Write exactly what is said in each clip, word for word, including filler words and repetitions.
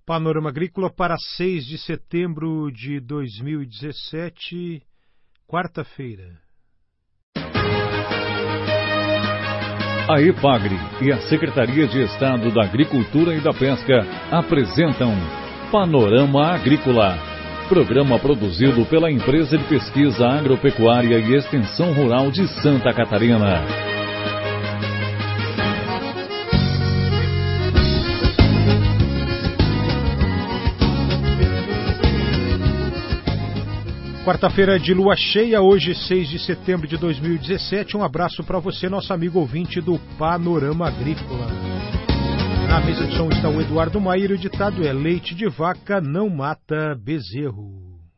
Panorama Agrícola para seis de setembro de dois mil e dezessete, quarta-feira. A EPAGRE e a Secretaria de Estado da Agricultura e da Pesca apresentam Panorama Agrícola, programa produzido pela Empresa de Pesquisa Agropecuária e Extensão Rural de Santa Catarina. Quarta-feira de lua cheia, hoje seis de setembro de dois mil e dezessete. Um abraço para você, nosso amigo ouvinte do Panorama Agrícola. Na mesa de som está o Eduardo Maia e o ditado é: leite de vaca não mata bezerro.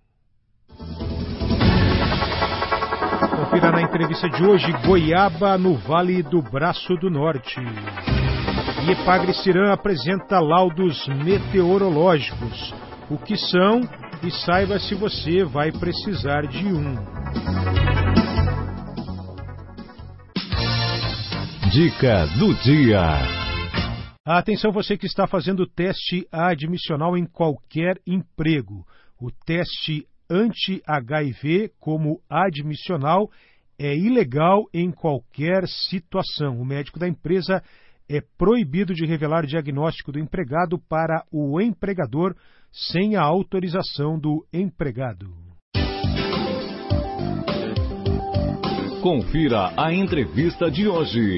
Confira na entrevista de hoje: goiaba no Vale do Braço do Norte. E EPAGRE Ciran apresenta laudos meteorológicos. O que são? E saiba se você vai precisar de um. Dica do dia. Atenção, você que está fazendo teste admissional em qualquer emprego. O teste anti-H I V como admissional é ilegal em qualquer situação. O médico da empresa é proibido de revelar diagnóstico do empregado para o empregador sem a autorização do empregado. Confira a entrevista de hoje.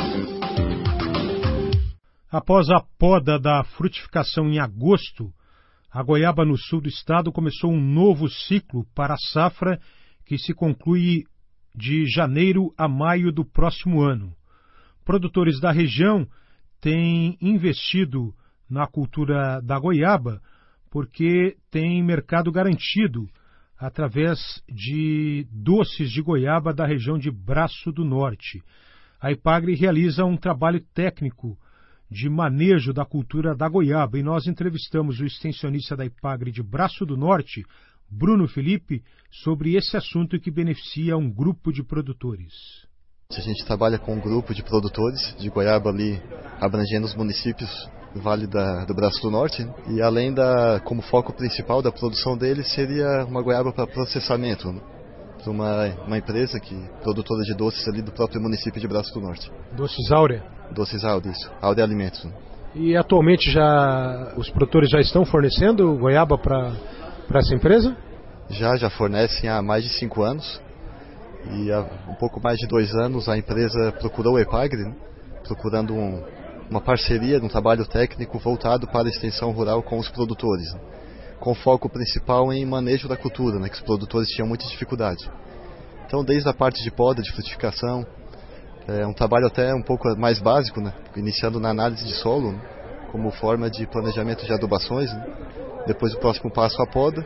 Após a poda da frutificação em agosto, a goiaba no sul do estado começou um novo ciclo para a safra que se conclui de janeiro a maio do próximo ano. Produtores da região têm investido na cultura da goiaba porque tem mercado garantido através de doces de goiaba da região de Braço do Norte. A EPAGRE realiza um trabalho técnico de manejo da cultura da goiaba e nós entrevistamos o extensionista da EPAGRE de Braço do Norte, Bruno Felipe, sobre esse assunto que beneficia um grupo de produtores. A gente trabalha com um grupo de produtores de goiaba ali abrangendo os municípios do Vale da, do Braço do Norte, e além da, como foco principal da produção deles seria uma goiaba para processamento, né? Para uma, uma empresa que produtora de doces ali do próprio município de Braço do Norte. Doces Áurea? Doces Áurea, isso. Áurea Alimentos. Né? E atualmente já os produtores já estão fornecendo goiaba para para essa empresa? Já, já fornecem há mais de cinco anos. E há um pouco mais de dois anos a empresa procurou o EPAGRE, né? procurando um, uma parceria, um trabalho técnico voltado para a extensão rural com os produtores, né? com foco principal em manejo da cultura, né? que os produtores tinham muita dificuldade. Então, desde a parte de poda, de frutificação, é um trabalho até um pouco mais básico, né? iniciando na análise de solo, né? como forma de planejamento de adubações, né? depois o próximo passo a poda,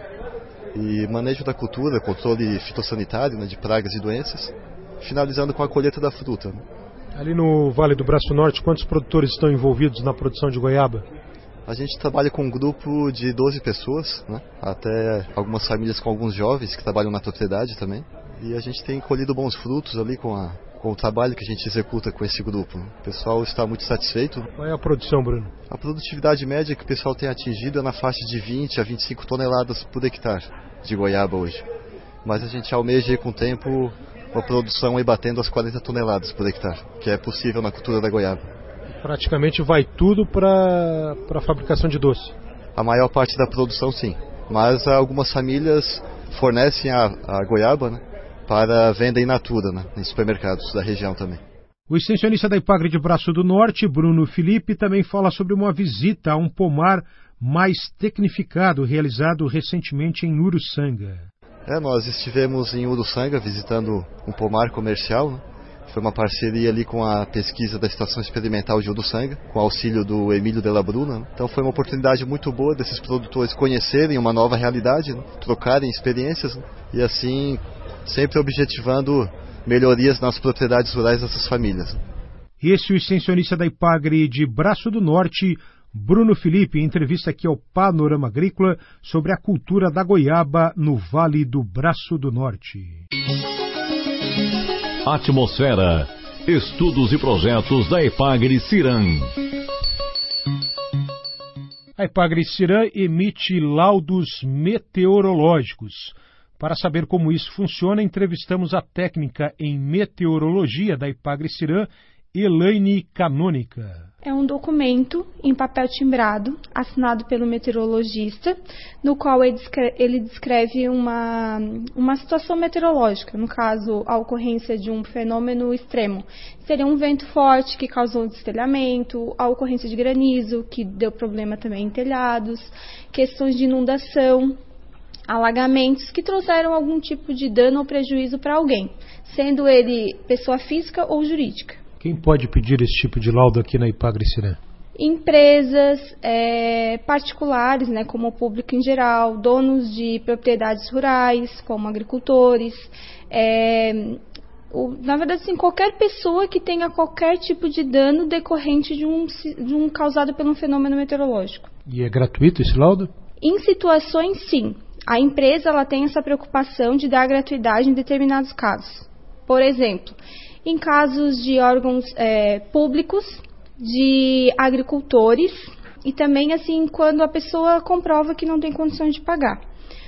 e manejo da cultura, controle fitossanitário, né, de pragas e doenças, finalizando com a colheita da fruta. Né. Ali no Vale do Braço Norte, quantos produtores estão envolvidos na produção de goiaba? A gente trabalha com um grupo de doze pessoas, né, até algumas famílias com alguns jovens que trabalham na propriedade também, e a gente tem colhido bons frutos ali com, a, com o trabalho que a gente executa com esse grupo. O pessoal está muito satisfeito. Qual é a produção, Bruno? A produtividade média que o pessoal tem atingido é na faixa de vinte a vinte e cinco toneladas por hectare de goiaba hoje. Mas a gente almeja aí com o tempo uma produção aí batendo as quarenta toneladas por hectare, que é possível na cultura da goiaba. Praticamente vai tudo para a fabricação de doce? A maior parte da produção sim, mas algumas famílias fornecem a, a goiaba, né, para venda in natura, né, em supermercados da região também. O extensionista da EPAGRE de Braço do Norte, Bruno Felipe, também fala sobre uma visita a um pomar mais tecnificado, realizado recentemente em Uruçanga. É, nós estivemos em Uruçanga visitando um pomar comercial, né? Foi uma parceria ali com a pesquisa da Estação Experimental de Uruçanga, com o auxílio do Emílio de la Bruna, né? Então foi uma oportunidade muito boa desses produtores conhecerem uma nova realidade, né? Trocarem experiências, né? E assim sempre objetivando melhorias nas propriedades rurais dessas famílias. Esse é o extensionista da EPAGRE de Braço do Norte, Bruno Felipe, em entrevista aqui ao Panorama Agrícola sobre a cultura da goiaba no Vale do Braço do Norte. Atmosfera, estudos e projetos da EPAGRE Ciran. A Ipagre-Cirã emite laudos meteorológicos. Para saber como isso funciona, entrevistamos a técnica em meteorologia da Ipagre-Cirã, Elaine Canônica. É um documento em papel timbrado, assinado pelo meteorologista, no qual ele descreve, ele descreve uma, uma situação meteorológica, no caso, a ocorrência de um fenômeno extremo. Seria um vento forte que causou destelhamento, a ocorrência de granizo, que deu problema também em telhados, questões de inundação, alagamentos que trouxeram algum tipo de dano ou prejuízo para alguém, sendo ele pessoa física ou jurídica. Quem pode pedir esse tipo de laudo aqui na Ipagre-Cirã? Empresas é, particulares, né, como o público em geral, donos de propriedades rurais, como agricultores, é, o, na verdade, sim, qualquer pessoa que tenha qualquer tipo de dano decorrente de um, de um causado por um fenômeno meteorológico. E é gratuito esse laudo? Em situações, sim. A empresa ela tem essa preocupação de dar gratuidade em determinados casos. Por exemplo, em casos de órgãos é, públicos, de agricultores e também assim quando a pessoa comprova que não tem condições de pagar.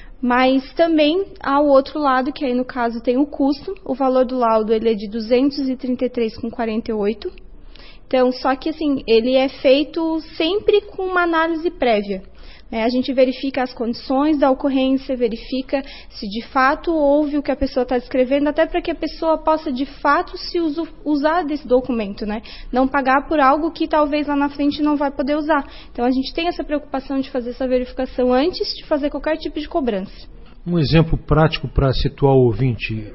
Mas também há o outro lado, que aí no caso tem o custo. O valor do laudo ele é de duzentos e trinta e três reais e quarenta e oito centavos. Então, só que assim, ele é feito sempre com uma análise prévia. É, a gente verifica as condições da ocorrência, verifica se de fato houve o que a pessoa está descrevendo, até para que a pessoa possa de fato se uso, usar desse documento, né? Não pagar por algo que talvez lá na frente não vai poder usar. Então a gente tem essa preocupação de fazer essa verificação antes de fazer qualquer tipo de cobrança. Um exemplo prático para situar o ouvinte: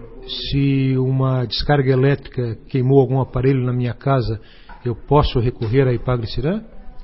se uma descarga elétrica queimou algum aparelho na minha casa, eu posso recorrer à Ipagre-Cirã?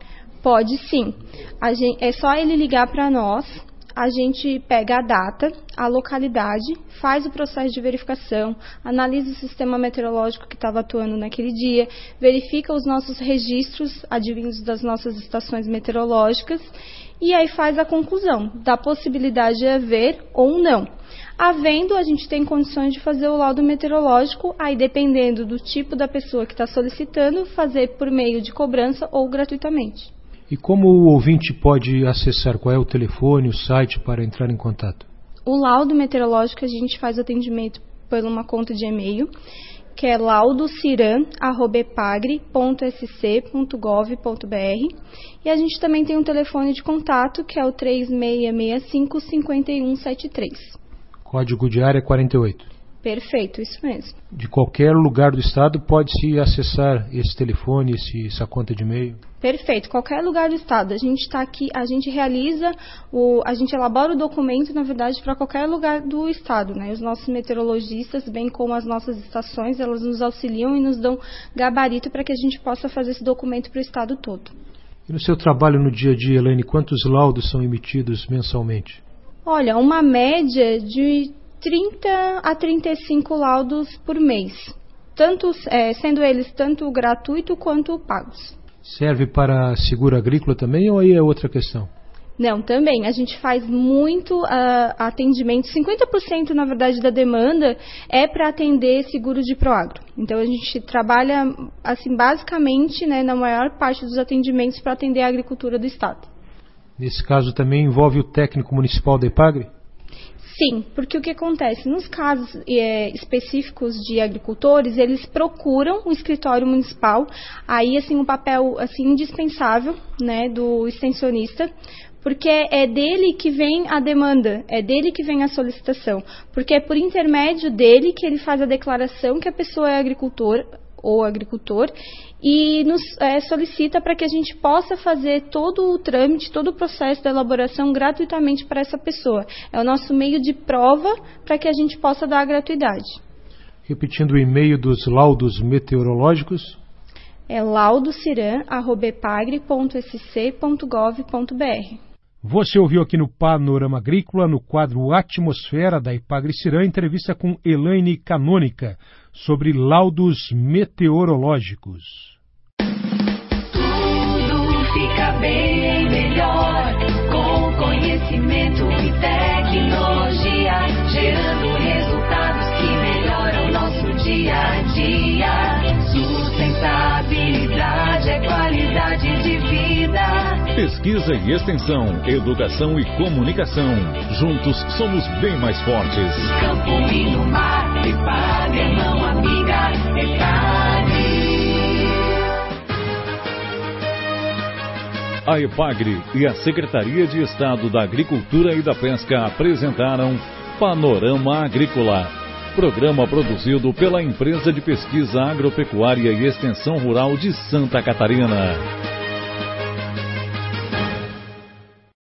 Pode sim. A gente, é só ele ligar para nós, a gente pega a data, a localidade, faz o processo de verificação, analisa o sistema meteorológico que estava atuando naquele dia, verifica os nossos registros advindos das nossas estações meteorológicas e aí faz a conclusão da possibilidade de haver ou não. Havendo, a gente tem condições de fazer o laudo meteorológico, aí dependendo do tipo da pessoa que está solicitando, fazer por meio de cobrança ou gratuitamente. E como o ouvinte pode acessar? Qual é o telefone, o site para entrar em contato? O laudo meteorológico a gente faz atendimento por uma conta de e-mail, que é laudociran arroba epagre ponto s c ponto gov ponto b r, e a gente também tem um telefone de contato, que é o três seis seis cinco, cinco um sete três. Código de área quarenta e oito. Perfeito, isso mesmo. De qualquer lugar do estado pode-se acessar esse telefone, esse, essa conta de e-mail? Perfeito, qualquer lugar do estado. A gente está aqui, a gente realiza, o, a gente elabora o documento, na verdade, para qualquer lugar do estado, né? Os nossos meteorologistas, bem como as nossas estações, elas nos auxiliam e nos dão gabarito para que a gente possa fazer esse documento para o estado todo. E no seu trabalho no dia a dia, Elaine, quantos laudos são emitidos mensalmente? Olha, uma média de trinta a trinta e cinco laudos por mês, tanto, é, sendo eles tanto gratuitos quanto pagos. Serve para seguro agrícola também ou aí é outra questão? Não, também. A gente faz muito uh, atendimento, cinquenta por cento na verdade da demanda é para atender seguro de Proagro. Então a gente trabalha assim basicamente, né, na maior parte dos atendimentos para atender a agricultura do estado. Nesse caso também envolve o técnico municipal da Ipagre? Sim, porque o que acontece? Nos casos é, específicos de agricultores, eles procuram o escritório municipal, aí assim um papel assim, indispensável, né, do extensionista, porque é dele que vem a demanda, é dele que vem a solicitação, porque é por intermédio dele que ele faz a declaração que a pessoa é agricultor ou agricultor e nos é, solicita para que a gente possa fazer todo o trâmite, todo o processo da elaboração gratuitamente para essa pessoa. É o nosso meio de prova para que a gente possa dar a gratuidade. Repetindo o e-mail dos laudos meteorológicos. É laudociran arroba epagre ponto s c ponto gov ponto b r. Você ouviu aqui no Panorama Agrícola, no quadro Atmosfera da Ipagre-Cirã, entrevista com Elaine Canônica sobre laudos meteorológicos. Tudo fica bem melhor com conhecimento e tecnologia, gerando resultados que melhoram nosso dia a dia. Sustentabilidade é qualidade de vida. Pesquisa e Extensão, Educação e Comunicação. Juntos somos bem mais fortes. Campo e no mar, EPAGRE é mão amiga, EPAGRE. A EPAGRE e a Secretaria de Estado da Agricultura e da Pesca apresentaram Panorama Agrícola, programa produzido pela Empresa de Pesquisa Agropecuária e Extensão Rural de Santa Catarina.